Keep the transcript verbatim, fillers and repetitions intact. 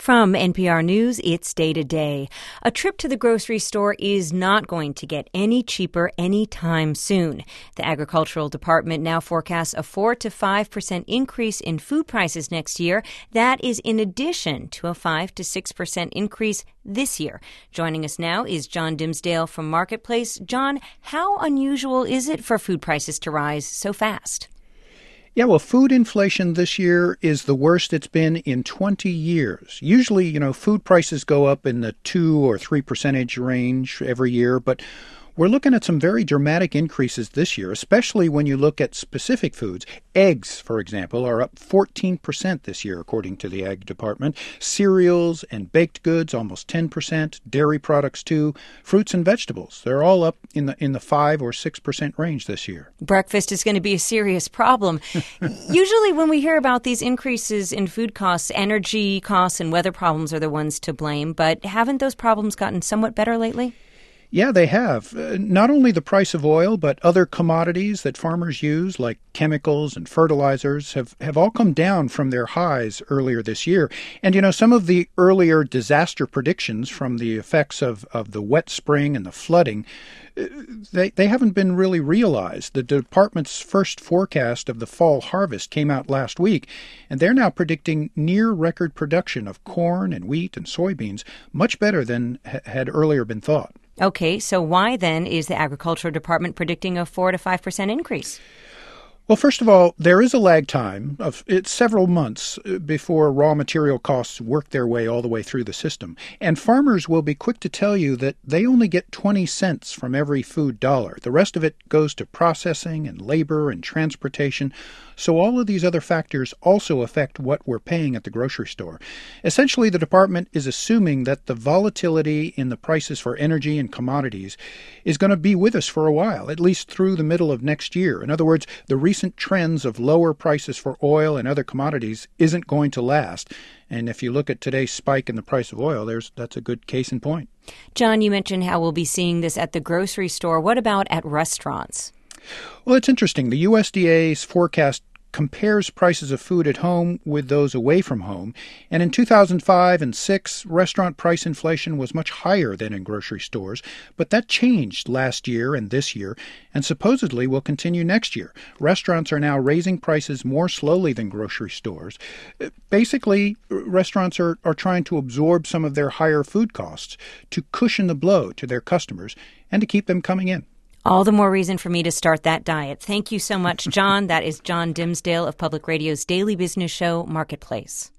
From N P R News, it's Day to Day. A trip to the grocery store is not going to get any cheaper anytime soon. The Agricultural Department now forecasts a four to five percent increase in food prices next year. That is in addition to a five to six percent increase this year. Joining us now is John Dimsdale from Marketplace. John, how unusual is it for food prices to rise so fast? Yeah, well, food inflation this year is the worst it's been in twenty years. Usually, you know, food prices go up in the two or three percentage range every year, but we're looking at some very dramatic increases this year, especially when you look at specific foods. Eggs, for example, are up fourteen percent this year, according to the Ag Department. Cereals and baked goods, almost ten percent. Dairy products, too. Fruits and vegetables, they're all up in the in the five or six percent range this year. Breakfast is going to be a serious problem. Usually when we hear about these increases in food costs, energy costs and weather problems are the ones to blame. But haven't those problems gotten somewhat better lately? Yeah, they have. Uh, not only the price of oil, but other commodities that farmers use, like chemicals and fertilizers, have, have all come down from their highs earlier this year. And, you know, some of the earlier disaster predictions from the effects of, of the wet spring and the flooding, uh, they, they haven't been really realized. The department's first forecast of the fall harvest came out last week, and they're now predicting near record production of corn and wheat and soybeans, much better than ha- had earlier been thought. Okay, so why then is the Agricultural Department predicting a four to five percent increase? Well, first of all, there is a lag time of it's several months before raw material costs work their way all the way through the system. And farmers will be quick to tell you that they only get twenty cents from every food dollar. The rest of it goes to processing and labor and transportation. So all of these other factors also affect what we're paying at the grocery store. Essentially, the department is assuming that the volatility in the prices for energy and commodities is going to be with us for a while, at least through the middle of next year. In other words, the recent trends of lower prices for oil and other commodities isn't going to last. And if you look at today's spike in the price of oil, there's that's a good case in point. John, you mentioned how we'll be seeing this at the grocery store. What about at restaurants? Well, it's interesting. The U S D A's forecast compares prices of food at home with those away from home. And in two thousand five and six, restaurant price inflation was much higher than in grocery stores. But that changed last year and this year, and supposedly will continue next year. Restaurants are now raising prices more slowly than grocery stores. Basically, restaurants are, are trying to absorb some of their higher food costs to cushion the blow to their customers and to keep them coming in. All the more reason for me to start that diet. Thank you so much, John. That is John Dimsdale of Public Radio's daily business show, Marketplace.